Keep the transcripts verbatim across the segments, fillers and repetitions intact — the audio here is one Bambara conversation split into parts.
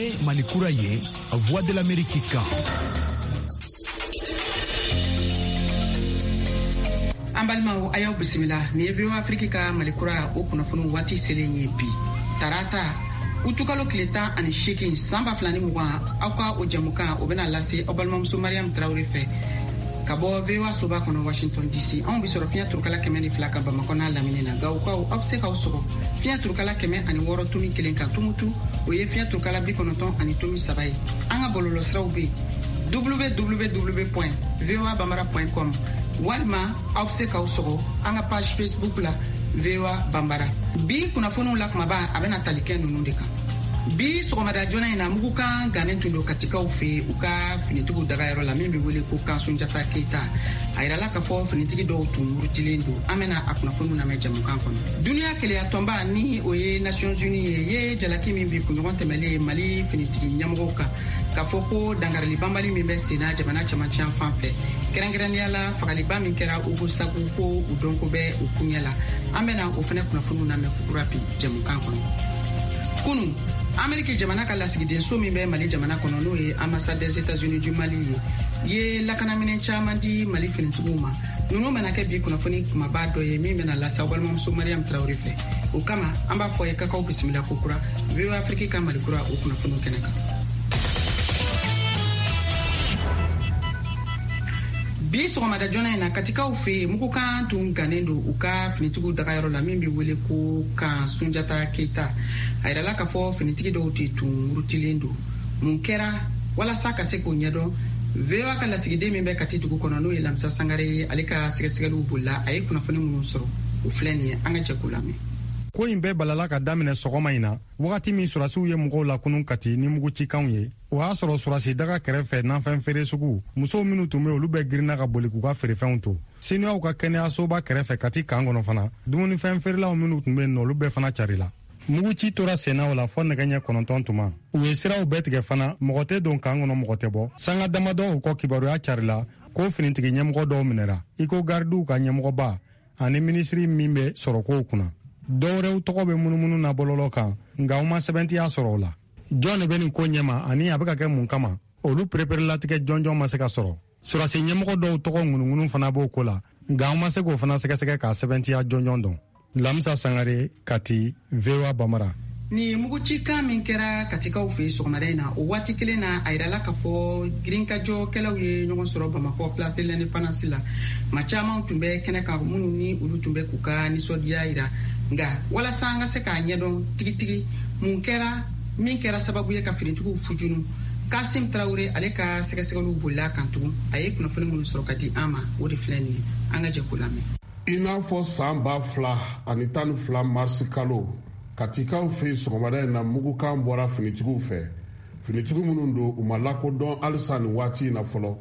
ye Malikura ye Voix de l'Amérique kan. Ambalmao ayaw bisimila ni V O A Afrique ka Malikura o kunnafoni wati selen ye bi tarata utukalo kileta ani shekin samba flani mugan awka o jamukan o bena lase obalmamso Mariam Traoré fe kabo V O A soba kono Washington D C on bi soro fiya turkala keme ni flaka Bamako na lamine na gaw ko abse ka sogo fiya turkala keme ani woro tumi kelen ka tumutu o ye fiya turkala bi kono ton ani tumi sabai anga bololo srawbe w w w point v o a bambara point com walma abse ka sogo anga page Facebook la V O A Bambara bi kunnafoni la kuma ba abena taliken nunu de kan bi sogomada jona ina mugu kan ganen tundo katika ufe uka finitugu daga yaro la mimbi wele ko kan Sunjata Keita ayira la ka fo finitigi do tumuru tilendo amena akunnafoni na meja mukan kono dunia kele atomba ni oye Nations Unies ye jalaki mimbi kunyon temele Mali finitigi nyamugo ka ka fo ko dangarali bambali mimbe sena jamana chama chan fanfe kerangirania la fagaliba min kera ugo sagu ko udonko be ukunyala amena ofene kunnafoni na me kurapi jamukan kono kunu Amerique jamana ka lasigiden so min bɛ Mali jamana kɔnɔ n'o ye ambassade des États-Unis du Mali ye ye lakanaminɛ caman di Mali finitigiw ma ninnu mana kɛ bi kunnafoni kumaba dɔ ye min bɛna lasa balimamuso Mariam Traoré fɛ o kama an b'a fɔ ye kakaw bisimila ko kura V O A Afrique ka Malikura o kunnafoni kɛnɛ kan bi sɔgɔmada jɔna in na katikaw fɛ yen mugu kan tun gannen don u ka finitigiw dagayɔrɔ la min bɛ wele ko kan Sunjata Keita a yirala k'a fɔ finitigi dɔw tɛ tun murutilen don mun kɛra walasa ka se k'o ɲɛdɔn V O A ka lasigiden min bɛ Kati dugu kɔnɔ n'o ye Lamisa Sangare ye ale ka sɛgɛsɛgɛliw bolila a ye kunnafoni minnu sɔrɔ o filɛ nin ye an ka jɛ k'o lamɛn. Ko in bɛɛ balala ka daminɛ sɔgɔma in na wagati min surasiw ye mɔgɔw la kunun Kati ni mugucikanw ye o y'a sɔrɔ surasi daga kɛrɛfɛ nanfɛn feere sugu musow minnu tun bɛ olu bɛɛ girinna ka boli k'u ka feerefɛnw to seniyaw ka kɛnɛyasoba kɛrɛfɛ Kati kan kɔnɔ fana dumunifɛn feerelaw minnu tun bɛ yen nɔ olu bɛɛ fana carila muguci tora senna o la fɔ nɛgɛ ɲɛ kɔnɔntɔn tuma u ye siraw bɛɛ tigɛ fana mɔgɔ tɛ don kan kɔnɔ mɔgɔ tɛ bɔ sanga damadɔ u kɔ kibaruya carila ko finitigi ɲɛmɔgɔ dɔw minɛra i ko gardiw ka ɲɛmɔgɔba ani minisiri min bɛ sɔrɔ kow kunna dɔwɛrɛw tɔgɔ bɛ munumunu na bɔlɔlɔ kan nka u ma sɛbɛntiya sɔrɔ o la jɔn de bɛ nin ko ɲɛma ani a bɛ ka kɛ mun kama olu pereperelatigɛ jɔnjɔn ma se ka sɔrɔ surasi ɲɛmɔgɔ dɔw tɔgɔ ŋunuŋunu fana b'o ko la nka an ma se k'o fana sɛgɛsɛgɛ k'a sɛbɛntiya jɔnjɔn dɔn. Lamisa Sangare, Kati, V O A Bambara. Ni mugucikan min kɛra katikaw fɛ sɔgɔmada in na o waati kelen na a yirala k'a fɔ girinkajɔkɛlaw ye ɲɔgɔn sɔrɔ Bamako place de l'Indépendance la ma caman tun bɛ kɛnɛ kan minnu ni olu tun bɛ k'u ka nisɔndiya yira nka walasa an ka se k'a ɲɛdɔn tigitigi mun kɛra min kɛra sababu ye ka finitigiw fujunu Kasim Traoré ale ka sɛgɛsɛgɛliw bolila kan tugun a ye kunnafoni minnu sɔrɔ ka di an ma o de filɛ nin ye an ka jɛ k'o lamɛn. I n'a fɔ san ba fila ani tan ni fila marisi kalo katikaw fɛ sɔgɔmada in na mugukan bɔra finitigiw fɛ finitigiw minnu don u ma lakodɔn halisa nin waati in na fɔlɔ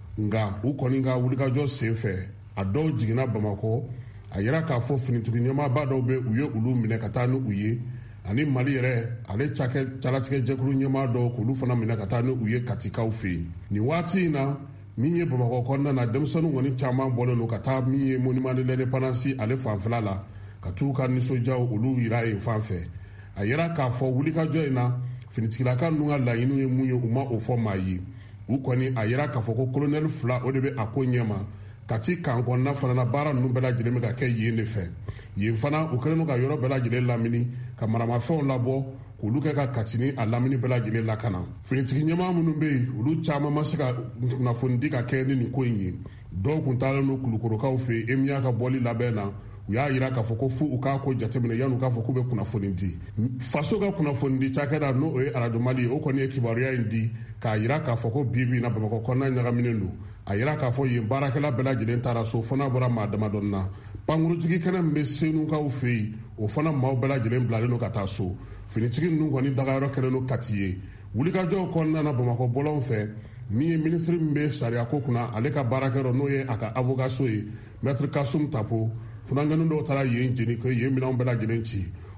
nka u kɔni ka wulikajɔ sen fɛ a dɔw jiginna Bamako a yira k'a fɔ finitigi ɲɛmaaba dɔw bɛ u ye olu minɛ ka taa ni u ye ani Mali yɛrɛ ale cakɛ calatigɛ jɛkulu ɲɛmaa dɔw k'olu fana minɛ ka taa ni u ye katikaw fɛ yen nin waati in na min ye Bamako kɔnɔna na denmisɛnninw kɔni caman bɔlen don ka taa min ye monument de l'indépendance ale fanfɛla la ka t'u ka nisɔndiyaw olu yira yen fan fɛ a yira k'a fɔ wulikajɔ in na finitigilaka ninnu ka laɲiniw ye mun ye u ma o fɔ maa ye u kɔni a yira k'a fɔ ko colonel fila o de bɛ a ko ɲɛma Kati kan kɔnɔna fana na baara ninnu bɛɛ lajɛlen bɛ ka kɛ yen de fɛ yen fana u kɛlen don ka yɔrɔ bɛɛ lajɛlen lamini ka maramafɛnw labɔ k'olu kɛ ka Kati ni a lamini bɛɛ lajɛlen lakana finitigi ɲɛmaa minnu bɛ yen olu caman ma se ka kunnafoni di ka kɛ ni nin ko in ye dɔw kun taalen don kulukorokaw fɛ yen emiya ka bɔli labɛn na u y'a yira k'a fɔ ko fu u k'a ko jateminɛ yan'u k'a fɔ k'u bɛ kunnafoni di faso ka kunnafoni di cakɛda n'o ye Radio Mali ye o kɔni ye kibaruya in di k'a yira k'a fɔ ko bi bi in na Bamako kɔnɔna ɲagaminen don a yira k'a fɔ yen baarakɛla bɛɛ lajɛlen taara so fo n'a bɔra maa damadɔni na pankurutigi kɛnɛ min bɛ Senukaw fɛ yen o fana maaw bɛɛ lajɛlen bilalen don ka taa so finitigi ninnu kɔni dagayɔrɔ kɛlen don Kati ye wulikajɔw kɔnɔna na Bamako bɔlɔn fɛ min ye minisiri min bɛ sariya ko kunna ale ka baarakɛyɔrɔ n'o ye a ka avocat so ye Maître Kasum Tapo funangɛnin dɔw taara yen jeni ko yen minɛnw bɛɛ lajɛlen ci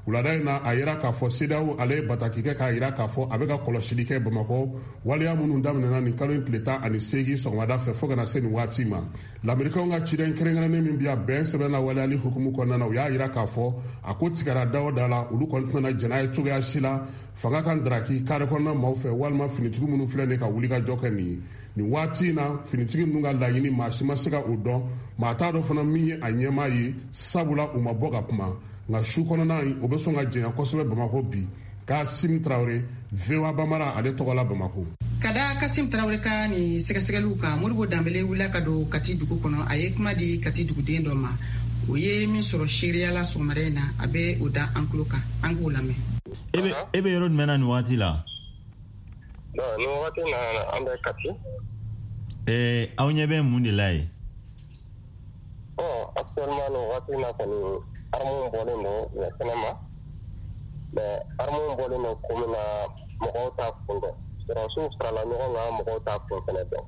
wulada in na a yira k'a fɔ C E D E A O ale ye bataki kɛ k'a yira k'a fɔ a bɛ ka kɔlɔsili kɛ Bamakɔ waleya minnu daminɛna nin kalo in tile tan ani seegin sɔgɔmada fɛ fo kana se nin waati ma. Lamɛrikaw ka ciden kɛrɛnkɛrɛnnen min bi a bɛn sɛbɛnna waleyali hukumu kɔnɔna na u y'a yira k'a fɔ a ko tigɛra da o da la olu kɔni tɛna jɛn'a ye cogoya si la fanga kan daraki kare kɔnɔna maaw fɛ walima finitigi minnu filɛ nin ka wuli ka jɔ kɛ nin ye. Nin waati in na finitigi ninnu ka laɲini maa si ma se ka o dɔn maa t'a dɔn fana min ye a ɲɛmaa ye sabula u ma bɔ ka kuma nka su kɔnɔna in o bɛ sɔn ka jɛnya kosɛbɛ Bamakɔ bi. Kasim Traoré, V O A Bamara ale tɔgɔ la Bamakɔ. Ka da Kasim Traoré ka ni sɛgɛsɛgɛliw kan Modibo Dambele wulila ka don Kati dugu kɔnɔ a ye kuma di Kati duguden dɔ ma o ye min sɔrɔ seereya la sɔgɔmada in na a bɛ o da an tulo kan an k'o lamɛn. E bɛ e bɛ yɔrɔ jumɛn na nin waati la? Non, nin waati na an bɛ Kati. Eh, aw ɲɛ bɛ mun de la ye? Bon, actuellement nin waati na kɔni armes bɔlen don kɛnɛ ma. Mais armes bɔlen don ko min na mɔgɔw t'a kun dɔn. Sɔrɔsiw farala ɲɔgɔn kan mɔgɔw t'a kun fɛnɛ dɔn.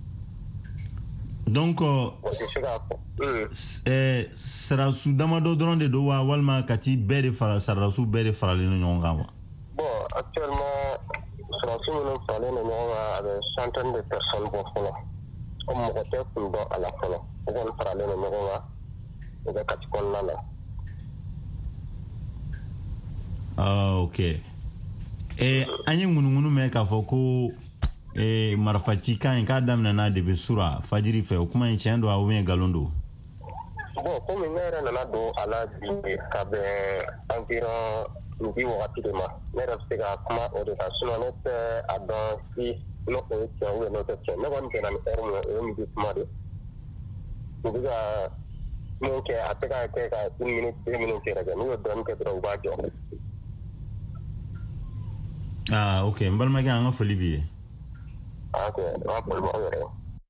Donc eh sarasu damadɔ dɔrɔn de don wa walima Kati bɛɛ de fara sarasu bɛɛ de faralen don ɲɔgɔn kan wa? Bon, actuellement sɔrɔsiw minnu faralen don ɲɔgɔn kan a bɛ centaine de personnes bɔ fɔlɔ. Comme mɔgɔ tɛ kun dɔn a la fɔlɔ. O kɔni faralen don ɲɔgɔn kan o bɛ Kati kɔnɔna na. Ah, ok. Eh, an ye ŋunuŋunu mɛn k'a fɔ ko eh, marifaci kan in k'a daminɛna de bɛ sura fajiri fɛ o kuma in tiɲɛ don ou bien nkalon don? Bon, komi ne yɛrɛ nana don a la bi ka bɛn environ midi wagati de ma ne yɛrɛ bɛ se ka kuma o de kan sinon ne tɛ a dɔn si n'o ye tiɲɛ ou bien n'o tɛ tiɲɛ ne kɔni bɛnna ni heure min o ye midi kuma de u bɛ ka mun kɛ a tɛ ka kɛ ka une minute deux minutes yɛrɛ kɛ n'u ye dɔɔnin kɛ dɔrɔn u b'a jɔ. Ah, ok. N balimakɛ an ka foli b'i ye. Ah, ok. An ka foli b'aw yɛrɛ ye.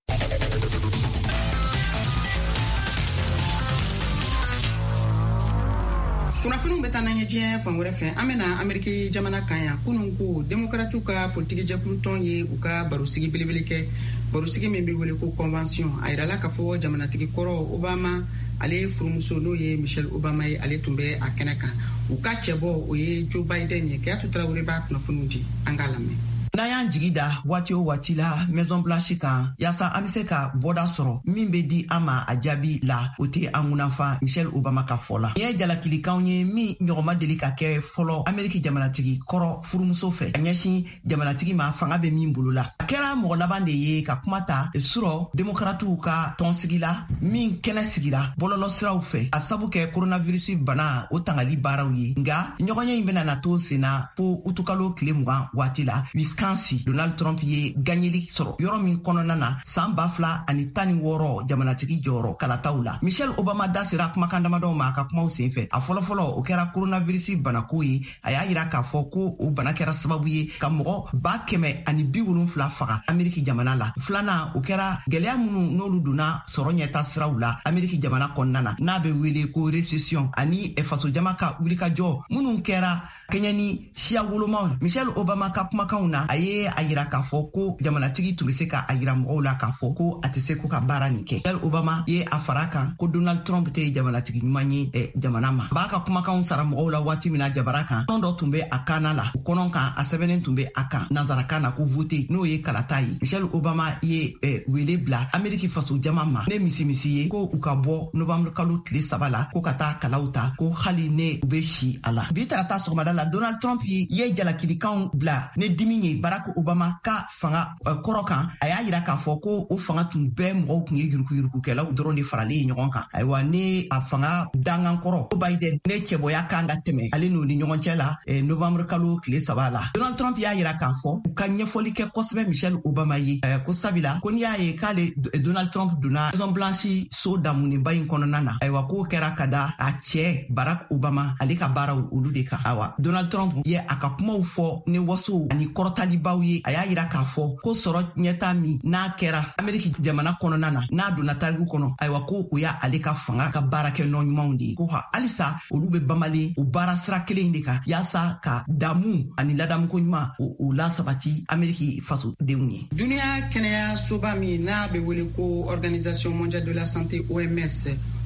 kunnafoniw bɛ taa n'an ye diɲɛ fan wɛrɛ fɛ an bɛna Ameriki jamana kan yan kunun ko démocrates ka politiki jɛkulu tɔn ye u ka barosigi belebele kɛ barosigi min bɛ wele ko convention a yirala k'a fɔ jamanatigi kɔrɔ Obama ale furumuso n'o ye Michelle Obama ye ale tun bɛ a kɛnɛ kan u ka cɛbɔ o ye Joe Biden ye Keyatu Traoré b'a kunnafoniw di an k'a lamɛn. N'a y'an jigi da waati o waati la Maison Blanche kan yaasa an bɛ se ka bɔda sɔrɔ min bɛ di an ma a jaabi la o tɛ an kunnafa Michelle Obama ka fɔ la. Nin ye jalakilikanw ye min ɲɔgɔnma deli ka kɛ fɔlɔ Ameriki jamanatigi kɔrɔ furumuso fɛ ka ɲɛsin jamanatigi ma fanga bɛ min bolo la. A kɛra mɔgɔ laban de ye ka kuma ta surɔ démocrates ka tɔnsigi la min kɛnɛ sigira bɔlɔlɔ siraw fɛ a sabu kɛ coronavirus bana o tangali baaraw ye nka ɲɔgɔnye in bɛna na to sen na fo utukalo tile mugan waati la Wisconsin Donald Trump ye gagneli sɔrɔ yɔrɔ min kɔnɔna na san ba fila ani tan ni wɔɔrɔ jamanatigi jɔyɔrɔ kalataw la. Michelle Obama da sera kumakan damadɔw ma a ka kumaw senfɛ a fɔlɔfɔlɔ o kɛra coronavirus banako ye a y'a yira k'a fɔ ko o bana kɛra sababu ye ka mɔgɔ ba kɛmɛ ani bi wolonfila faga Ameriki jamana la. Filanan o kɛra gwɛlɛya minnu n'olu donna sɔrɔ ɲɛta siraw la Ameriki jamana kɔnɔna na n'a bɛ wele ko récession ani fasojama ka wulikajɔ minnu kɛra kɛɲɛ ni siya wolomaw. Michelle Obama ka kumakanw na a ye a yira k'a fɔ ko jamanatigi tun bɛ se ka a yira mɔgɔw la k'a fɔ ko a tɛ se ko ka baara nin kɛ. Michelle Obama ye a fara kan ko Donald Trump tɛ jamanatigi ɲuman ye eh, jamana ma. A b'a ka kumakanw sara mɔgɔw la waati min na jabara kan kɔnɔ dɔ tun bɛ a kaana la o kɔnɔ kan a sɛbɛnnen tun bɛ a kan nanzarakan na ko vote n'o ye kalata ye. Michelle Obama ye eh, wele bila Ameriki faso jama ma ne misi misi ye ko u ka bɔ novembre kalo tile saba la ko ka taa kalaw ta ko hali ne u bɛ si a la. Bi tarata sɔgɔmada la Donald Trump ye jalakilikanw bila ne dimi ye Barack Obama ka fanga uh, kɔrɔ kan a y'a yira k'a fɔ ko o fanga tun bɛɛ mɔgɔw tun ye yurukuyurukukɛlaw dɔrɔn de faralen ye ɲɔgɔn kan. Ayiwa ne a fanga dangan kɔrɔ Joe Biden ne cɛbɔya kan ka tɛmɛ ale n'u ni ɲɔgɔn cɛ la eh, novembre kalo tile saba la. Donald Trump y'a yira k'a fɔ u ka ɲɛfɔli kɛ kosɛbɛ Michelle Obama ye eh, ko sabila ko n'i y'a ye k'ale Donald Trump donna Maison Blanche so damunenba in kɔnɔna na ayiwa k'o kɛra ka da a cɛ Barack Obama ale ka baaraw olu de kan. Ayiwa Donald Trump ye a ka kumaw fɔ ni waso ani kɔrɔtalibaw ye a y'a yira k'a fɔ ko sɔrɔ ɲɛta min n'a kɛra Ameriki jamana kɔnɔna na n'a donna tariku kɔnɔ ayiwa ko o y'a ale ka fanga ka baarakɛ nɔ ɲumanw de ye ko halisa olu bɛ bamalen o baara sira kelen de kan yaasa ka damu ani ladamuko ɲuman o, o lasabati Ameriki fasodenw ye. Duniya kɛnɛya soba min n'a bɛ wele ko Organisation mondiale de la santé O M S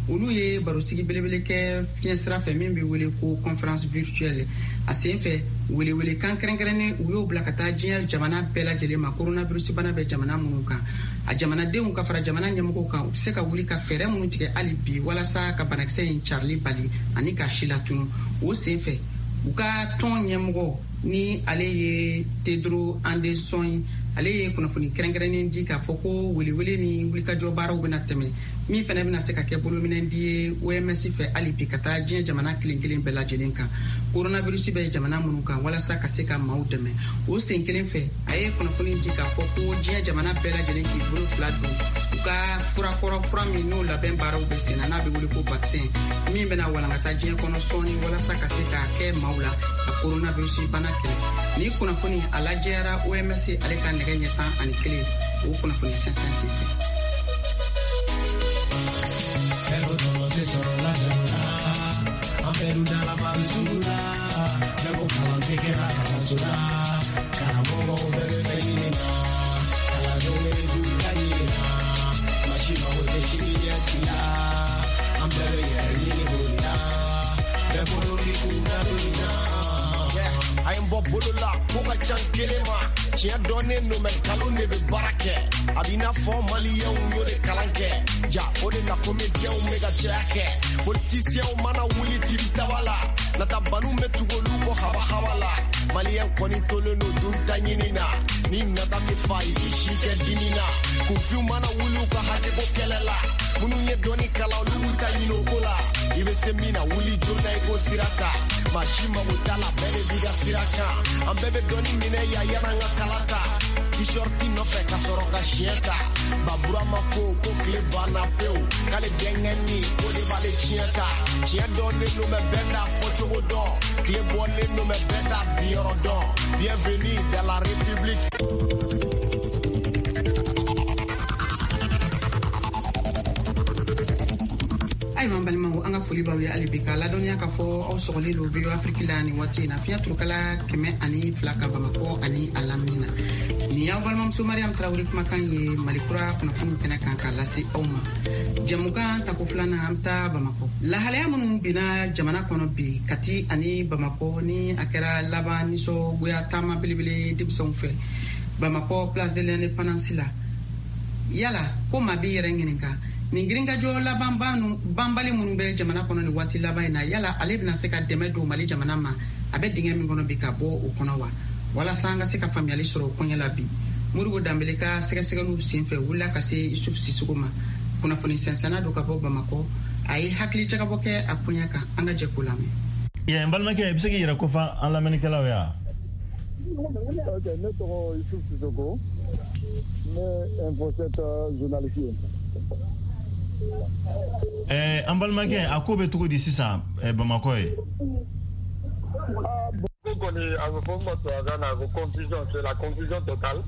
olu ye barosigi belebele kɛ fiɲɛ sira fɛ min bɛ wele ko conférence virtuelle a sen fɛ welewele kan kɛrɛnkɛrɛnnen u y'o bila ka taa diɲɛ jamana bɛɛ lajɛlen ma coronavirus bana bɛ jamana minnu kan a jamanadenw ka fara jamana ɲɛmɔgɔw kan u bɛ se ka wuli ka fɛɛrɛ minnu tigɛ hali bi walasa ka banakisɛ in carili bali ani ka si latunu o sen fɛ u ka tɔn ɲɛmɔgɔ ni ale ye Tedros Anderson ale ye kunnafoni kɛrɛnkɛrɛnnen di k'a fɔ ko welewele ni wulikajɔ baaraw bɛna tɛmɛ min fana bɛna se ka kɛ bolominɛdi ye O M S fɛ hali bi ka taa diɲɛ jamana kelen kelen bɛɛ lajɛlen kan coronavirus bɛ jamana minnu kan walasa ka se ka maaw dɛmɛ o sen kelen fɛ a ye kunnafoni di k'a fɔ ko diɲɛ jamana bɛɛ lajɛlen k'i bolo fila don u ka fura kɔrɔ fura min n'o labɛn baaraw bɛ sen na n'a bɛ wele ko vaccin min bɛna walankata diɲɛ kɔnɔ sɔɔni walasa ka se ka kɛ maaw la ka coronavirus bana kɛlɛ ni kunnafoni a lajɛyara O M S ale ka nɛgɛ ɲɛ tan ani kelen o kunnafoni sɛnsɛn sen fɛ. I'm Bolola, Pogachan Kelema, Chia Donne, no Metalo Nebe Barake, Abina for Malia, Yode Kalanke, Ja, Ode la Comedia, Omega Jacket, Politicia, Mana Willy Tibitawala, Natabanu Metugoluko Hava Havala, Malian Conitolo no Duntanina, Nina Tatify, Ishika Dinina, Kufu Mana Wuluka Hadebo Kelela, Munuye Doni Kalaluka Yinokola, Ibe Semina, Willy Jona Ego Sirata, Mashima Mutala, Bebe Diga Siraka, and Bebe Doni Mine Yayana Kalata, Tishorti no Feka Soroka Shieta, Babura Mako, Kokle Bana Peu, Kale Bengani, Ode Vale Chieta, Chiendone no me benda Fochodo, Clebone no me benda Biorodon, bienvenue dans la République. Ayiwa balimaw an ka foli b'aw ye hali bi ka ladɔnniya k'a fɔ aw sɔgɔlen don V O Afrique la nin waati in na fiɲɛ turukala kɛmɛ ani fila ka Bamakɔ ani a lamini na nin y'aw balimamuso Mariam Tarawele kumakan ye Malikura kunnafoni kɛnɛ kan k'a lase aw ma jɛmukan tako filanan an bɛ taa Bamakɔ lahalaya minnu binna jamana kɔnɔ bi Kati ani Bamakɔ ni a kɛra laban nisɔngoya taama belebele denmisɛnw fɛ Bamakɔ place de l'indépendance la yala ko maa b'i yɛrɛ ɲininka nin girinkajɔ laban banbali minnu bɛ jamana kɔnɔ ni waati laban in na yala ale bɛna se ka dɛmɛ don Mali jamana ma a bɛ dingɛ min kɔnɔ bi ka bɔ o kɔnɔ wa walasa an ka se ka faamuyali sɔrɔ o kɔɲɛ la bi Modibo Dambele ka sɛgɛsɛgɛliw senfɛ wulila ka se Isufu Sisoko ma kunnafoni sɛnsɛnna don ka bɔ Bamakɔ a ye hakili jagabɔ kɛ a kɔɲɛ kan an ka jɛ k'o lamɛn. Ya n balimakɛ i bɛ se k'i yɛrɛ kofan an lamɛnnikɛlaw ye wa? Ok, ne tɔgɔ Isufu Sisoko ne informateur journaliste. Eh, an balimakɛ a ko bɛ cogo di sisan Bamakɔ ye? Bon, kɔni a bɛ fɔ ma tubabukan na ko confusion, c'est la confusion totale.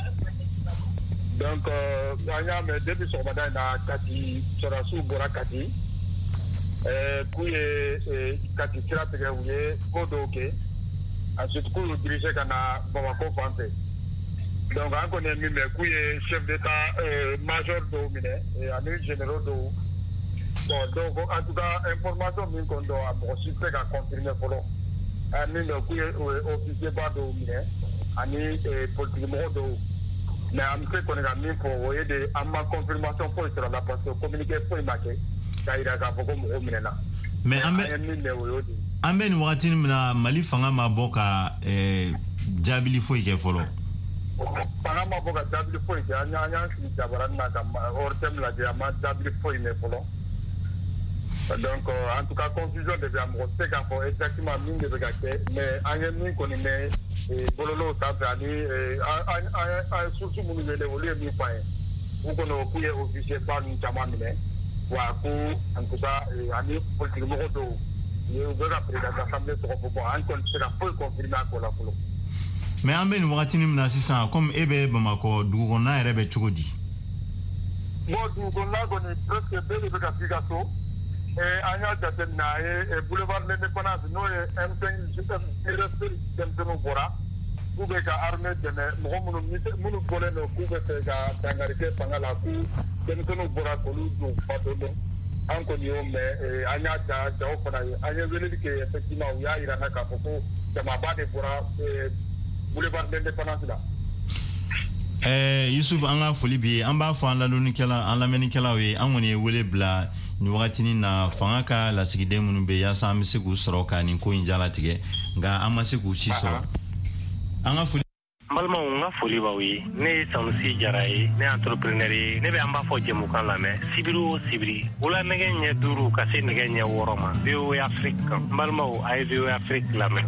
Donc an y'a mɛn depuis sɔgɔmada in na Kati sɔrɔdasiw bɔra Kati k'u ye Kati sira tigɛ u ye ko dɔw kɛ ensuite k'u y'u dirige ka na Bamakɔ fan fɛ. Donc an kɔni ye min mɛn k'u ye chef d'état major dɔw minɛ ani généraux dɔw bon donc en tout cas information min kɔni don a mɔgɔ si tɛ ka confirmer fɔlɔ min bɛ k'u ye officier ba dɔw minɛ ani politique mɔgɔ dɔw mais an bɛ se kɔni ka min fɔ o ye de an ma confirmation foyi sɔrɔ la parce que communiqué foyi ma kɛ k'a jira k'a fɔ ko mɔgɔw minɛna mais an bɛ min mɛn o y'o de an bɛ nin wagati min na Mali fanga ma bɔ ka jaabili foyi kɛ fɔlɔ. Fanga ma bɔ ka jaabili foyi kɛ an y'an sigi jabaranin na ka hors thème lajɛ an ma jaabili foyi mɛn fɔlɔ donc en tout cas confusion de bɛ yan mɔgɔ tɛ k'a fɔ exactement min de bɛ ka kɛ mais an ye min kɔni mɛn bɔlɔlɔw sanfɛ ani an ye source minnu wele olu ye min fɔ an ye u kɔni o k'u ye officier ba ninnu caman minɛ wa ko en tout cas ani politique mɔgɔ dɔw u bɛ ka président d'assemblée tɔgɔ fɔ bon an kɔni tɛ se ka foyi confirmer a ko la fɔlɔ. mais an bɛ nin wagati min na sisan comme e bɛ Bamakɔ dugukɔnɔna yɛrɛ bɛ cogo di? bon dugukɔnɔna kɔni presque bɛɛ de bɛ ka f'i ka so an y'a jateminɛ a ye boulevard de l'indépendance n'o ye M cinq denmisɛnninw bɔra k'u bɛ ka armée dɛmɛ mɔgɔ minnu minnu bɔlen don k'u bɛ fɛ ka dankari kɛ fanga la k'u denmisɛnninw bɔra k'olu don fa dɔɔnin an kɔni y'o mɛn an y'a ja jaw fana ye an ye weleli kɛ effectivement u y'a yira n na k'a fɔ ko jamaba de bɔra boulevard d'indépendance la. ɛɛ Yusuf an ka foli bi an b'a fɔ an ladonnikɛla an lamɛnnikɛlaw ye an kɔni ye wele bila nin wagatinin na fanga ka lasigiden minnu bɛ yaasa an bɛ se k'u sɔrɔ ka nin ko in jalatigɛ nka an ma se k'u si sɔrɔ an ka foli. balimaw n ka foli b'aw ye ne ye Sanusi Jara ye ne entrepreneur ye ne bɛ an b'a fɔ jɛmukan lamɛn sibiri o sibiri wula nɛgɛ ɲɛ duuru ka se nɛgɛ ɲɛ wɔɔrɔ ma V O A Afrique kan n balimaw a ye V O A Afrique lamɛn.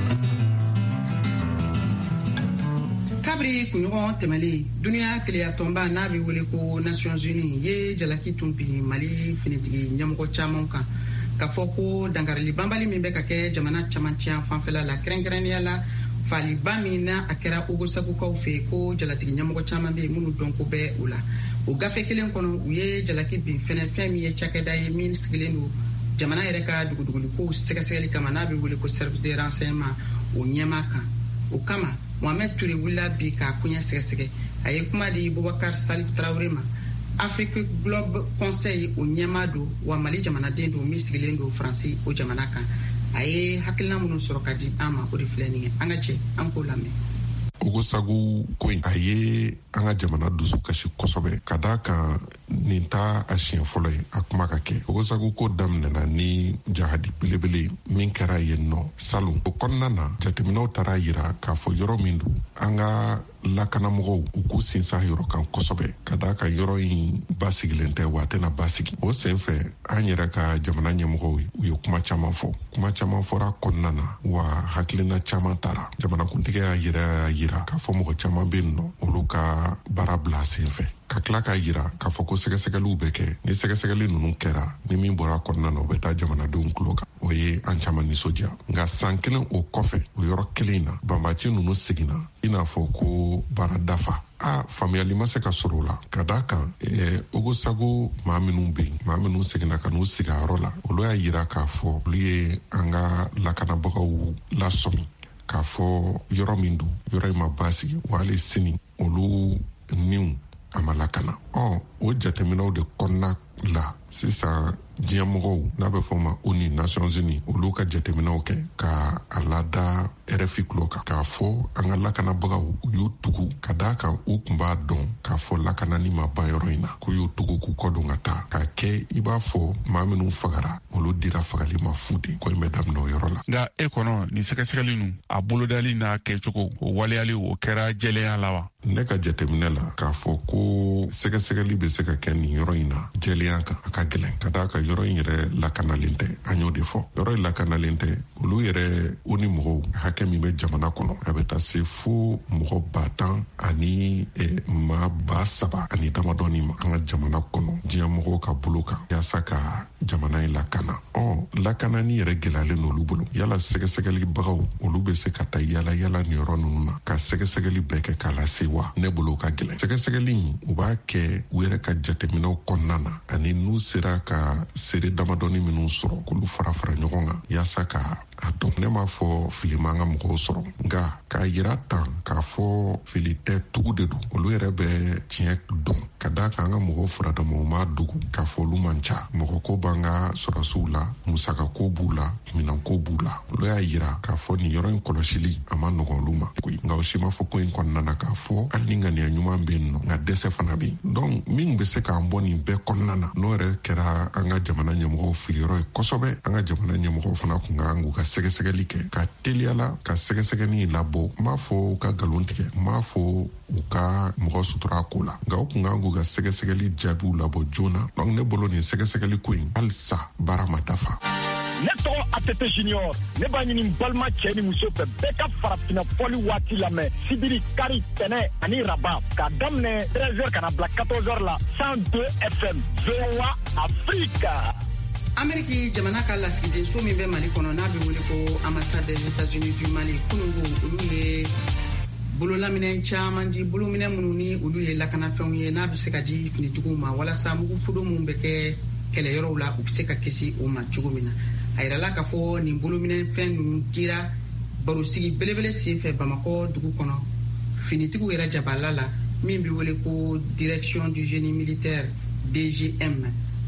kabiri kunɲɔgɔn tɛmɛlen duniya kelenya tɔnba n'a bɛ wele ko Nations Unies ye jalaki tun bi Mali finitigi ɲɛmɔgɔ caman kan ka fɔ ko dankarili banbali min bɛ ka kɛ jamana camancɛ fanfɛla la kɛrɛnkɛrɛnnenya la faliba min na a kɛra Ogo Sagukaw fɛ ko jalatigi ɲɛmɔgɔ caman bɛ yen minnu dɔn ko bɛ o la o gafe kelen kɔnɔ u ye jalaki bin fɛnɛ fɛn min ye cakɛda ye min sigilen don jamana yɛrɛ ka duguduguliko sɛgɛsɛgɛli kama n'a bɛ wele ko service de renseignement o ɲɛma kan o kama Mohamed Touré wulila bi k'a kuɲɛ sɛgɛsɛgɛ a ye kuma di Boubacar Salif Traoré ma Afrique Globe Conseil o ɲɛma don wa Mali jamanaden don min sigilen don Faransi o jamana kan a ye hakilina minnu sɔrɔ ka di an ma o de filɛ nin ye an ka cɛ an k'o lamɛn. Ogo Sagu ko in a ye an ka jamana dusu kasi kosɛbɛ ka da kan nin ta a siɲɛ fɔlɔ ye a kuma ka kɛ. Ogo Sagu ko daminɛna ni jahadi belebele min kɛra yen nɔ salon o kɔnɔna na jateminɛw taara yira k'a fɔ yɔrɔ min don an ka lakanamɔgɔw u k'u sinsan yɔrɔ kan kosɛbɛ ka da kan yɔrɔ in basigilen tɛ wa a tɛna basigi o sen fɛ an yɛrɛ ka jamana ɲɛmɔgɔw ye u ye kuma caman fɔ kuma caman fɔra kɔnɔna na wa hakilina caman taara jamanakuntigi y'a yɛrɛ yira k'a fɔ mɔgɔ caman bɛ yen nɔ olu ka baara bila sen fɛ ka tila k'a yira k'a fɔ ko sɛgɛsɛgɛliw bɛ kɛ ni sɛgɛsɛgɛli ninnu kɛra ni min bɔra kɔnɔna na o bɛ taa jamanadenw tulo kan o ye an caman nisɔndiya nka san kelen o kɔfɛ o yɔrɔ kelen na banbaci ninnu seginna i n'a fɔ ko baara dafa a faamuyali ma se ka sɔrɔ o la ka da kan Ogo Sagu maa minnu bɛ yen maa minnu seginna ka n'u sigi a yɔrɔ la olu y'a yira k'a fɔ olu ye an ka lakanabagaw lasɔmi k'a fɔ yɔrɔ min don yɔrɔ in ma basigi wa hali sini olu niw a ma lakana ɔ o jateminɛw de kɔnɔna la sisan diɲɛmɔgɔw n'a bɛ fɔ ma O N U Nations Unies olu ka jateminɛw kɛ ka a lada R F I tulo kan k'a fɔ an ka lakanabagaw u y'u tugu ka da kan u tun b'a dɔn k'a fɔ lakanani ma ban yɔrɔ in na k'u y'u tugu k'u kɔdon ka taa k'a kɛ i b'a fɔ maa minnu fagara olu dira fagali ma fu de ko in bɛ daminɛ o yɔrɔ la. nka e kɔnɔ nin sɛgɛsɛgɛli ninnu a bolodali n'a kɛcogo o waleyali o kɛra jɛlenya la wa. ne ka jateminɛ la k'a fɔ ko sɛgɛsɛgɛli bɛ se ka kɛ nin yɔrɔ in na jɛlenya kan a ka gɛlɛn ka da kan yɔrɔ in yɛrɛ lakanalen tɛ an y'o de fɔ yɔrɔ in lakanalen tɛ olu yɛrɛ o ni mɔgɔw hakɛ min bɛ jamana kɔnɔ a bɛ taa se fo mɔgɔ ba tan ani maa ba saba ani damadɔni ma an ka jamana kɔnɔ diɲɛmɔgɔw ka bolo kan yaasa ka jamana in lakana ɔ lakanani yɛrɛ gɛlɛyalen n'olu bolo yala sɛgɛsɛgɛlibagaw olu bɛ se ka taa yala yala nin yɔrɔ ninnu na ka sɛgɛsɛgɛli bɛɛ kɛ k'a lase wa ne bolo ka gɛlɛn sɛgɛsɛgɛli in u b'a kɛ u yɛrɛ ka jateminɛw kɔnɔna na ani n'u sera ka seere damadɔni minnu sɔrɔ k'olu fara fara ɲɔgɔn kan yaasa ka a dɔn ne m'a fɔ fili man ka mɔgɔw sɔrɔ nka k'a yira tan k'a fɔ fili tɛ tugu de don olu yɛrɛ bɛ tiɲɛ dɔn ka da kan an ka mɔgɔw furadama u m'a dogo k'a fɔ olu man ca mɔgɔ ko b'an ka sɔrɔsiw la musaka ko b'u la minan ko b'u la olu y'a yira k'a fɔ nin yɔrɔ in kɔlɔsili a ma nɔgɔn olu ma nka o si ma fɔ ko in kɔnɔna na k'a fɔ hali ni ŋaniya ɲuman bɛ yen nɔ nka dɛsɛ fana bɛ yen donc min bɛ se k'an bɔ nin bɛɛ kɔnɔna na n'o yɛrɛ kɛra an ka jamana ɲɛmɔgɔw filiyɔrɔ ye kosɛbɛ an ka jamana ɲɛmɔgɔw fana kun ka kan k'u ka sɛgɛsɛgɛli kɛ ka teliyala ka sɛgɛsɛgɛli labɔ n m'a fɔ u ka nkalon tigɛ n m'a fɔ u ka mɔgɔ sutura ko la nka u kun kan k'u ka sɛgɛsɛgɛli jaabiw labɔ joona donc ne bolo nin sɛgɛsɛgɛli ko in halisa baara ma dafa. ne tɔgɔ A T T Junior ne b'a ɲini balima cɛ ni muso fɛ bɛɛ ka farafinna fɔli waati lamɛn sibiri kari tɛnɛ ani raba k'a daminɛ treize heures ka na bila quatorze heures la cent deux F M V O A Afrique. Amérique jamana ka lasigiden so min bɛ Mali kɔnɔ n'a bɛ wele ko ambassade des États-Unis du Mali kunungo olu ye bololaminɛ caman di bolominɛ minnu ni olu ye lakanafɛnw ye n'a bɛ se ka di finitigiw ma walasa mugu fudo minnu bɛ kɛ kɛlɛyɔrɔw la u bɛ se ka kisi o ma cogo min na a yirala k'a fɔ nin bolominɛ fɛn ninnu dira barosigi belebele senfɛ Bamakɔ dugu kɔnɔ finitigiw yɛrɛ jabala la min bɛ wele ko direction du génie militaire D G M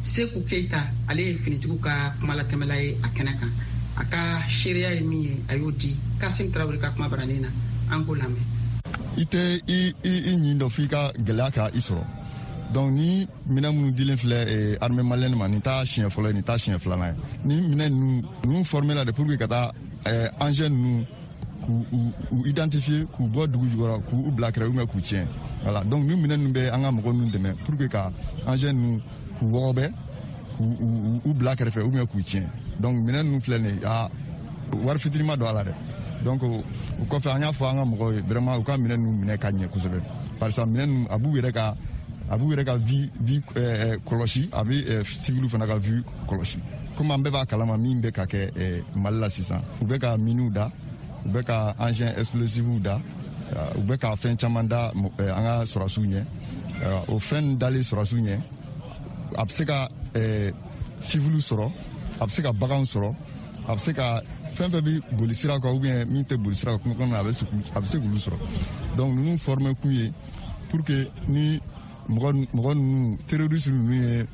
Seku Keita ale finitigiw ka kuma latɛmɛla ye a kɛnɛ kan a ka seereya ye min ye a y'o di Kasim Tarawele ka kuma baranin na an k'o lamɛn. I tɛ i i ɲin dɔ f'i ka gɛlɛya ka i sɔrɔ donc ni minɛn minnu dilen filɛ armée malienne ma nin t'a siɲɛ fɔlɔ ye nin t'a siɲɛ filanan ye ni minɛn ninnu ninnu formé la de pour que ka taa engin ninnu k'u identifier k'u bɔ dugu jukɔrɔ k'u bila kɛrɛ ou k'u tiɲɛ voilà donc ni minɛn ninnu bɛ an ka mɔgɔ ninnu dɛmɛ pour que ka engin ninnu k'u wɔgɔbɛ k'u bila kɛrɛfɛ ou k'u tiɲɛ donc minɛn ninnu filɛ nin ye a wari fitinin ma don a la dɛ donc o kɔfɛ an y'a fɔ an ka mɔgɔw ye vraiment u ka minɛn ninnu minɛ ka ɲɛ kosɛbɛ parce que minɛn ninnu a b'u yɛrɛ ka a b'u yɛrɛ ka vie vie kɔlɔsi a bɛ civil fana ka vie kɔlɔsi comme an bɛɛ b'a kalama min bɛ ka kɛ Mali la sisan u bɛ ka miniw da u bɛ ka engin explosifs da u bɛ ka fɛn caman da an ka sɔrɔdasiw ɲɛ o fɛn dalen sɔrɔdasiw ɲɛ a bɛ se ka civil sɔrɔ a bɛ se ka baganw sɔrɔ a bɛ se ka fɛn fɛn bɛ boli sira kan ou bien min tɛ boli sira kan kungo kɔnɔna na a bɛ se k'olu sɔrɔ donc ninnu former kun ye pour que ni mɔgɔ mɔgɔ ninnu terroriste ninnu ye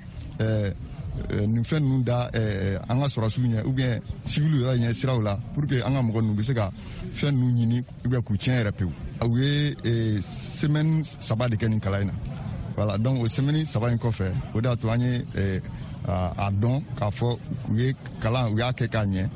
nin fɛn ninnu da an ka sɔrɔdasiw ɲɛ ou bien civil yɛrɛ ɲɛ siraw la pour que an ka mɔgɔ ninnu bɛ se ka fɛn ninnu ɲini ou bien k'u tiɲɛ yɛrɛ pewu u ye semaine saba de kɛ nin kalan in na voilà donc o semaine saba in kɔfɛ o de y'a to an ye a dɔn k'a fɔ u ye kalan u y'a kɛ k'a ɲɛ.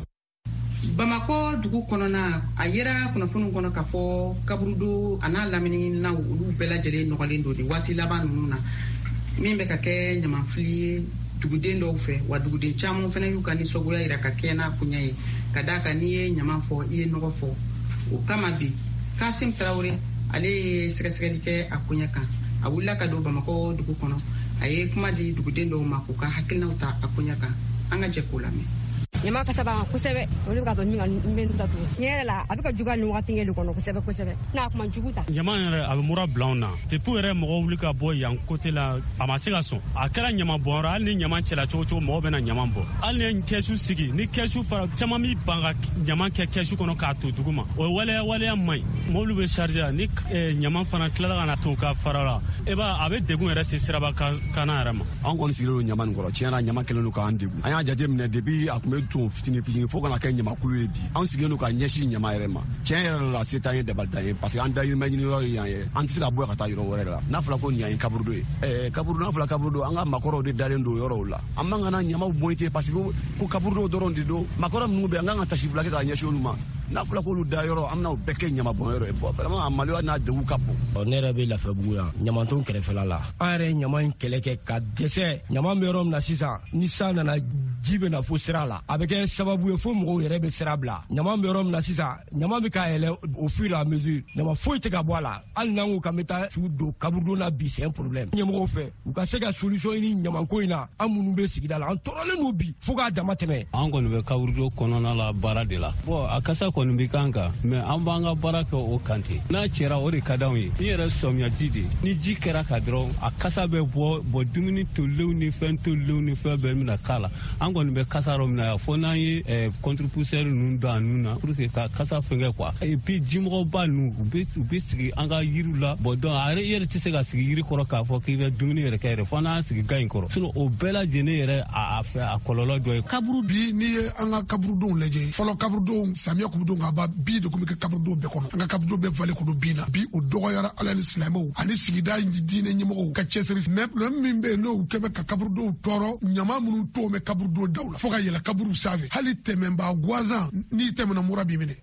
Bamako dugu kɔnɔna a yera kunnafoniw kɔnɔ k'a fɔ kaburudo a n'a laminiinaw olu bɛɛ lajɛlen nɔgɔlen don de waati laban ninnu na min bɛ ka kɛ ɲamafili ye duguden dɔw fɛ wa duguden caman fana y'u ka nisɔngoya yira ka kɛ n'a kunya ye ka d'a kan n'i ye ɲama fɔ i ye nɔgɔ fɔ o kama bi Kasim Tarawele ale ye sɛgɛsɛgɛli kɛ a kunya kan a wulila ka don Bamako dugu kɔnɔ a ye kuma di duguden dɔw ma k'u ka hakilinaw ta a kunya kan an ka jɛ k'o lamɛn. Nyama kasaba kosɛbɛ olu ka dɔn min ka min ta to yɛrɛ la a bɛ ka juga ni waati ngeli kɔnɔ kosɛbɛ kosɛbɛ n'a kuma jugu ta ɲama yɛrɛ a bɛ mura bila anw na depuis yɛrɛ mɔgɔw wuli ka bɔ yan côté la a ma se ka sɔn a kɛra ɲama bɔnyɔrɔ hali ni ɲama cɛla cogo cogo mɔgɔw bɛna ɲama bɔ hali ni kɛsu sigi ni kɛsu fara caman b'i ban ka ɲama kɛ kɛsu kɔnɔ k'a to dugu ma o ye waleya waleya man ɲi mɔbili bɛ charger ni ɲama fana tilala ka na to ka fara la e b'a a bɛ degun yɛrɛ se siraba kana yɛrɛ ma an kɔni sigilen don ɲama nin kɔrɔ tiɲɛna ɲama kɛlen don k'an degun an y'a jateminɛ depuis a tun bɛ to fitini fitini fo kana kɛ ɲamakulu ye bi an sigilen don ka ɲɛsin ɲama yɛrɛ ma tiɲɛ yɛrɛ la se t'an ye dabalitan ye parce que an dayirimɛ ɲini yɔrɔ ye yan ye an tɛ se ka bɔ ka taa yɔrɔ wɛrɛ la n'a fɔra ko nin ye kaburudo ye ɛɛ kaburudo n'a fɔra kaburudo an ka makɔrɔw de dalen don yɔrɔw la an man kana ɲamaw bɔn ten parce que ko kaburudo dɔrɔn de don makɔrɔ minnu bɛ an kan ka tasi fila kɛ k'a ɲɛsin olu ma n'a fɔra k'olu da yɔrɔ an bɛna o bɛɛ kɛ ɲama bɔn yɔrɔ ye bon vraiment a maloya n'a degun ka bon. Ne yɛrɛ bɛ Lafiyabugu yan ɲamanton kɛrɛfɛla la an yɛrɛ ye ɲama in kɛlɛ kɛ ka dɛsɛ ɲama bɛ yɔrɔ min na sisan ni san nana ji bɛ na fo sira la a bɛ kɛ sababu ye fo mɔgɔw yɛrɛ bɛ sira bila ɲama bɛ yɔrɔ min na sisan ɲama bɛ ka yɛlɛ au fur et à mesure ɲama foyi tɛ ka bɔ a la hali n'an ko k'an bɛ taa su don kaburudon na bi c'est un problème ɲɛmɔgɔw fɛ u ka se ka solution ɲini ɲamanko in na an minnu bɛ sigida la an tɔɔrɔlen don bi fo k'a dama tɛmɛ. an kɔni bɛ kaburudon kɔnɔna la baara de la bon a kasa kɔni bɛ kan kan mɛ an b'an ka baara kɛ o kan ten n'a cɛra o de ka d'anw ye ni yɛrɛ sɔmiyaji de ni ji kɛra ka dɔrɔn a kasa bɛ bɔ bɔn dumuni tolilenw ni fɛn tolilenw ni fɛn bɛɛ bɛna k'a la an kɔni bɛ kasa yɔrɔ min na yan fo n'an ye contre-pousseur ninnu don a nun na pour que ka kasa fɛngɛ quoi et puis jimɔgɔba ninnu u bɛ u bɛ sigi an ka yiriw la bon donc a yɛrɛ tɛ se ka sigi yiri kɔrɔ k'a fɔ k'i bɛ dumuni yɛrɛ kɛ yɛrɛ fo n'an sigi ga in kɔrɔ sinon o bɛɛ lajɛlen yɛrɛ a fɛ a kɔlɔlɔ dɔ ye. kaburu bi n'i ye an ka kaburudenw lajɛ fɔlɔ kaburudenw samiya kun bɛ don ka ban bi de kun bɛ kɛ kaburudenw bɛɛ kɔnɔ an ka kaburudenw bɛɛ falen kun don bin na bi o dɔgɔyara ala ni silamɛw ani sigida diinɛ ɲɛmɔgɔw ka cɛsiri mais problème min bɛ yen n'o kɛ bɛ ka kaburudenw tɔɔrɔ ɲama minnu t'o mɛn kaburudenw daw la fo ka yɛlɛ kaburu sanfɛ hali tɛmɛbaa gansan n'i tɛmɛna mura b'i minɛ.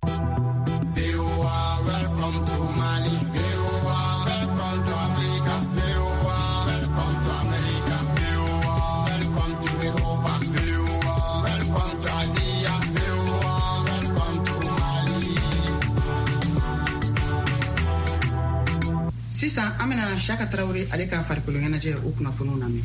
Welcome to Mali. Welcome to Africa. Welcome to America. Welcome to Europa. Welcome to Asia. Welcome to Mali. Sisan an bɛna Siyaka Tarawele ale ka farikolo ɲɛnajɛ o kunnafoniw lamɛn.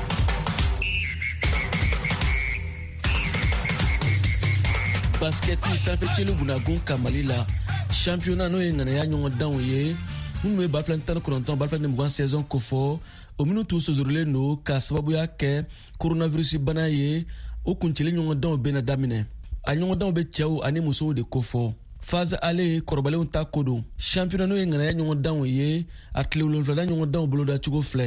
Basketi sanfɛcɛli bunakun ka Mali la championnat n'o ye ŋanaya ɲɔgɔn danw ye minnu ye ba fila tan ni kɔnɔntɔn ba fila ni mugan saison kofɔ o minnu t'u sonsorilen don ka sababuya kɛ coronavirus bana ye o kuncɛli ɲɔgɔn danw bɛna daminɛ a ɲɔgɔn danw bɛ cɛw ani musow de kofɔ phase ale kɔrɔbalenw ta ko don championnat n'o ye ŋanaya ɲɔgɔn danw ye a tile wolonwula ɲɔgɔn danw boloda cogo filɛ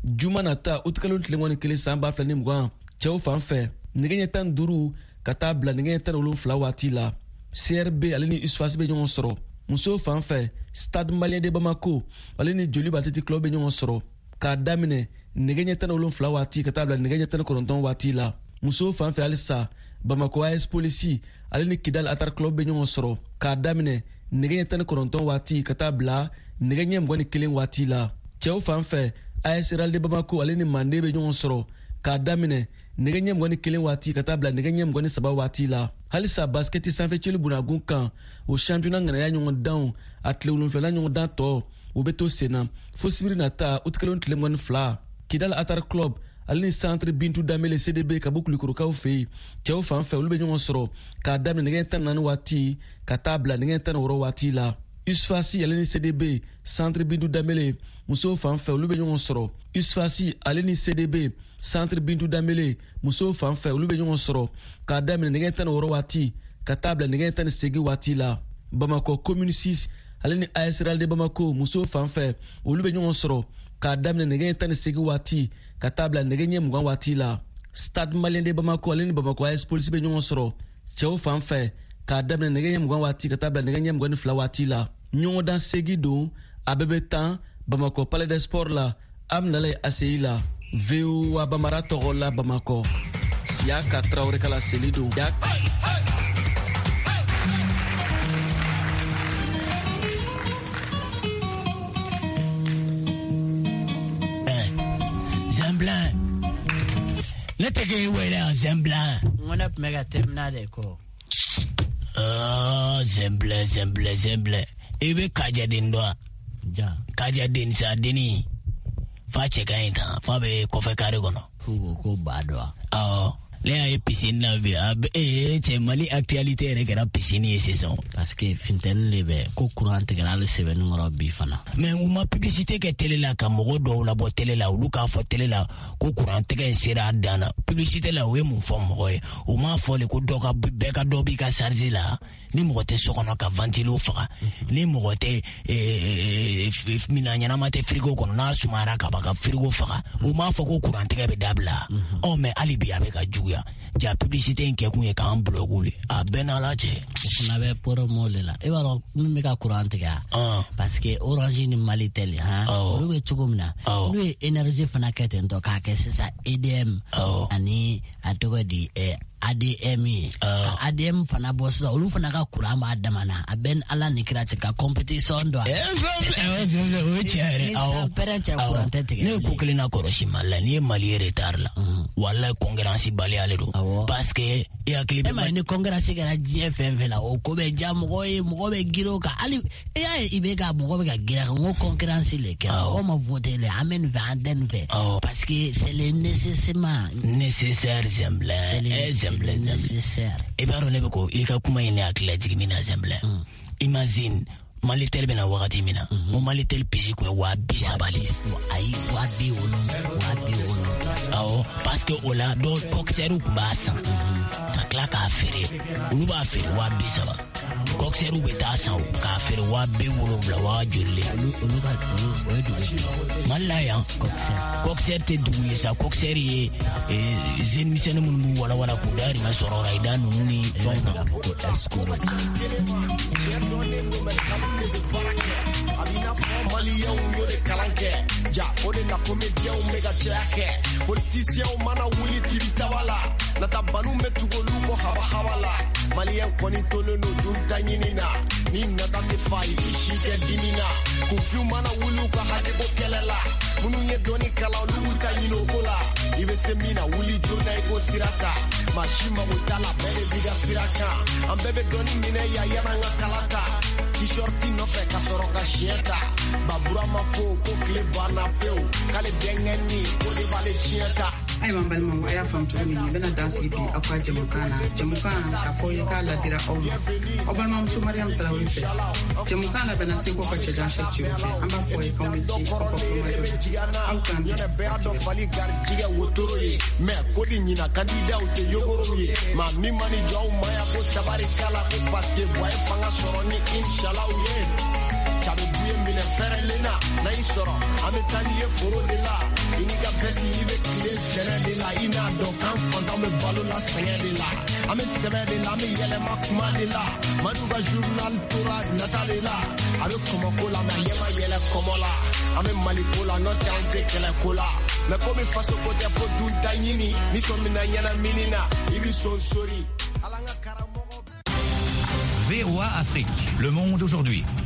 juma nata utkalon tlengoni kele samba flani mugwan cɛw fan fɛ nɛgɛ ɲɛ tan duuru ka taa bila nɛgɛ ɲɛ tan wolonfila waati la C R B ale ni usfas bɛ ɲɔgɔn sɔrɔ musow fan fɛ stade malien de bamako ale ni joliba athletic club bɛ ɲɔgɔn sɔrɔ k'a daminɛ nɛgɛ ɲɛ tan wolonfila waati ka taa bila nɛgɛ ɲɛ tan kɔnɔntɔn waati la musow fan fɛ halisa bamako A S polisi ale ni kidal atar club bɛ ɲɔgɔn sɔrɔ k'a daminɛ nɛgɛ ɲɛ tan kɔnɔntɔn waati ka taa bila nɛgɛ ɲɛ mugan ni kelen waati la cɛw fan fɛ A S Real de Bamako ale ni Mande bɛ ɲɔgɔn sɔrɔ k'a daminɛ nɛgɛ ɲɛ mugan ni kelen waati ka taa bila nɛgɛ ɲɛ mugan ni saba waati la halisa basketi sanfɛcɛli bunagun kan o championnat ŋanaya ɲɔgɔn dan a tile wolonwula ɲɔgɔn dan tɔ u bɛ to sen na fo sibiri nata utikɛlenw tile mugan ni fila kidal atar club ale ni centre bintu damele C D B ka bɔ kulikurukaw fɛ yen cɛw fan fɛ olu bɛ ɲɔgɔn sɔrɔ k'a daminɛ nɛgɛ tan naani waati ka taa bila nɛgɛ tan wɔɔrɔ waati la usfasi ale ni C D B centre bintu damele musow fan fɛ olu bɛ ɲɔgɔn sɔrɔ usfasi ale ni C D B centre bintu damele musow fan fɛ olu bɛ ɲɔgɔn sɔrɔ k'a daminɛ nɛgɛ tan wɔɔrɔ waati ka taa bila nɛgɛ tan segin waati la Bamako commune six ale ni A S Real de Bamako musow fan fɛ olu bɛ ɲɔgɔn sɔrɔ k'a daminɛ nɛgɛ tan segin waati ka taa bila nɛgɛ ɲɛ mugan waati la stade malien de Bamako ale ni Bamako A S polisi bɛ ɲɔgɔn sɔrɔ cɛw fan fɛ k'a daminɛ nɛgɛ ɲɛ mugan waati ka taa bila nɛgɛ ɲɛ mugan ni fila waati la ɲɔgɔndan segi don a bɛɛ bɛ tan Bamako palais des sports la Aminalaye Aseyi la V O A Bamara tɔgɔ la Bamako Siaka Traoré kala seli don Zemblan ne tege wele Zemblan ngona mega temna de ko ah Zemblan Zemblan Zemblan ebe kaja din do ja kaja din sa dini fa cheka ita fa be ko fe kare gono fu ko badwa ah le ay piscine na be ab eh che mali actualité re gara piscine saison parce que finten lebe ko courant gara le sebe ngoro bi fana mais ou ma publicité ke télé la ka mo do la bo télé la ou ka fo télé la ko courant ke sera dana publicité la we mon fo mo o ma fo le ko do ka be ka do bi ka charger la ni mo te so kono ka ventilo fa ni mo te eh mina nyana ma te frigo kono na sumara ka ba ka frigo fa o ma fo ko courant ke be dabla o mais alibi avec ka ju ja publicité nke kunye ka an blogule a benala je na be promo le la e baro mi ka courant ga parce que Orange ni Malitel ha o be chugumna no energy fana kete ndo ka ke sisa A D M ani atogo di e A D M uh, A D M fana bossa olu fana ka courant ma damana a ben ala ni krati ka competition do eh o chere aw ne ko klina koroshi mala ni mali retard la wala concurrence bali ale do parce que ya clip e ma ni concurrence gara G F M la o ko be jam go e mo be giro ka ali e ya ibe ga mo be ga gira ngo concurrence le ka o ma voter le amen vanden ve parce que c'est le nécessairement nécessaire semble nécessaire e baro ne ko e ka kuma ine akla jigimina semble imagine Malitel bena wakati mina mo Malitel pisi ko wa bisabali ai wa bi wono wa bi wono awo parce que ola do coxeru kubasa takla ka fere ulu ba fere wa bisaba coxeru beta sa ka fere wa bi wono bla wa jolle ulu ba o du malaya coxer coxer te duye sa coxer ye zen misene mun wala wala ku dari ma soro raida nuni fona to escuro Amina Malien yo de kalanke ja ode na comédien o mega chake politicien o mana wuli tibitawala na tabanu metugolu ko hawa hawala Malien koni tolo no dum tanyinina ni na tate fai ishi ke dinina ku fiu mana wulu ka hade bo kelela munu ye doni kala lu tanyino kola ibe semina wuli jona ego sirata mashima mutala bele biga siraka ambebe doni mine ya yana ngakalata t-shirt no fe kasoro ka shieta babura mako ko kle bana peu kale dengeni ko de vale shieta ai man balma mu aya fam to mi bena dansi bi akwa jamukana jamukana ka fo ye kala dira o o balma mu Mariam Traoré fe jamukana bena se ko ka cheja shekju amba fo ye ka mi ci ko ko au kan de beado fali gardiga wotoro ye me ko di nyina kandida o te yogoro ye ma mi mani jaw maya ko tabari kala ko paske boy fanga soroni inshallah ye chabe buye mine ferelena na i sɔrɔ an bɛ taa n'i ye foro de la i n'i ka vɛsi i bɛ tile sɛnɛ de la i n'a dɔn k'an fantanw bɛ balo la sɛgɛn de la an bɛ sɛbɛ de la an bɛ yɛlɛma kuma de la madu ka journal tora nata de la a bɛ kɔmɔko la mɛ a ɲɛ ma yɛlɛ kɔmɔ la an bɛ mali ko la n'o tɛ an tɛ kɛlɛ ko la mɛ komi faso ko tɛ fo dun ta ɲini ni sɔn mina ɲɛnamini na i bɛ sɔn sori ala n ka karamɔgɔ. V O A Afrique, le monde aujourd'hui.